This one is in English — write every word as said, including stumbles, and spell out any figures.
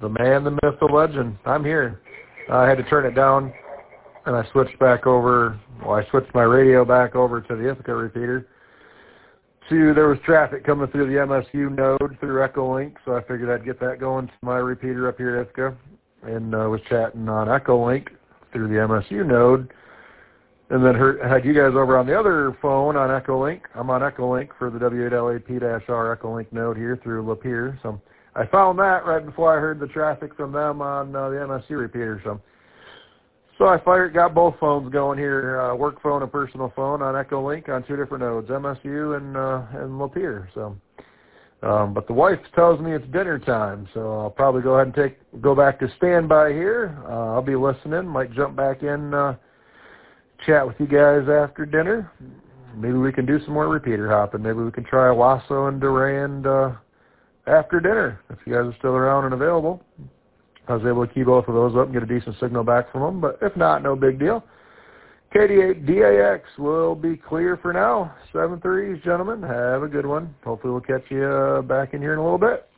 The man, the myth, the legend. I'm here. Uh, I had to turn it down, and I switched back over. Well, I switched my radio back over to the Ithaca repeater. To, there was traffic coming through the M S U node through Echolink, so I figured I'd get that going to my repeater up here at Ithaca, and uh, was chatting on Echolink through the M S U node, and then heard, had you guys over on the other phone on Echolink. I'm on Echolink for the W eight L A P R Echolink node here through Lapeer, so I found that right before I heard the traffic from them on uh, the M S U repeater, so So I fired, got both phones going here, uh, work phone and personal phone on Echolink on two different nodes, M S U and uh, and Lapeer. So, um, but the wife tells me it's dinner time, so I'll probably go ahead and take go back to standby here. Uh, I'll be listening. Might jump back in, uh, chat with you guys after dinner. Maybe we can do some more repeater hopping. Maybe we can try Owasso and Durand uh, after dinner if you guys are still around and available. I was able to key both of those up and get a decent signal back from them, but if not, no big deal. K D eight D A X will be clear for now. Seven threes, gentlemen. Have a good one. Hopefully we'll catch you uh, back in here in a little bit.